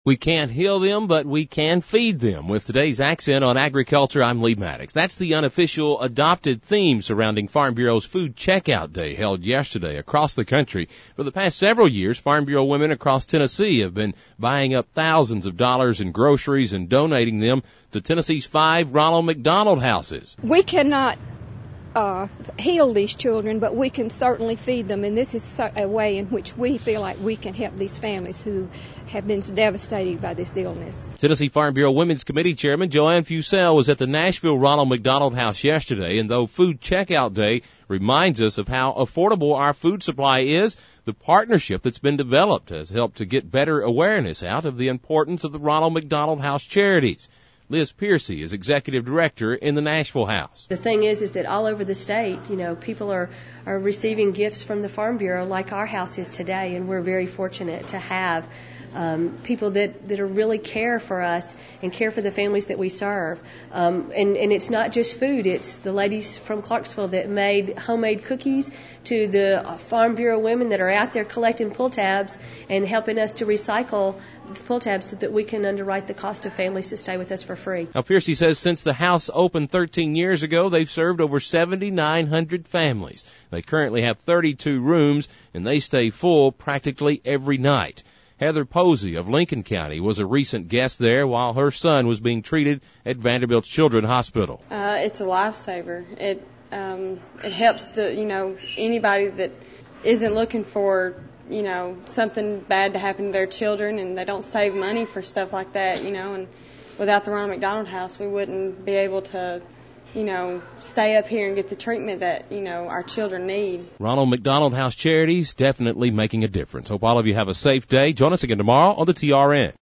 We can't heal them, but we can feed them. With today's accent on agriculture, I'm Lee Maddox. That's the unofficial adopted theme surrounding Farm Bureau's Food Checkout Day held yesterday across the country. For the past several years, Farm Bureau women across Tennessee have been buying up thousands of dollars in groceries and donating them to Tennessee's 5 Ronald McDonald houses. We cannot heal these children, but we can certainly feed them, and this is a way in which we feel like we can help these families who have been devastated by this illness. Tennessee Farm Bureau Women's Committee Chairman Joanne Fussell was at the Nashville Ronald McDonald House yesterday, and though Food Checkout Day reminds us of how affordable our food supply is, the partnership that's been developed has helped to get better awareness out of the importance of the Ronald McDonald House charities. Liz Piercy is executive director in the Nashville House. The thing is that all over the state, people are receiving gifts from the Farm Bureau like our house is today, and we're very fortunate to have people that are really care for us and care for the families that we serve. And it's not just food. It's the ladies from Clarksville that made homemade cookies to the Farm Bureau women that are out there collecting pull tabs and helping us to recycle the pull tabs so that we can underwrite the cost of families to stay with us for free. Now, Piercy says since the house opened 13 years ago, they've served over 7,900 families. They currently have 32 rooms, and they stay full practically every night. Heather Posey of Lincoln County was a recent guest there while her son was being treated at Vanderbilt Children's Hospital. It's a lifesaver. It helps anybody that isn't looking for something bad to happen to their children, and they don't save money for stuff like that, and without the Ronald McDonald House, we wouldn't be able to stay up here and get the treatment that, our children need. Ronald McDonald House Charities definitely making a difference. Hope all of you have a safe day. Join us again tomorrow on the TRN.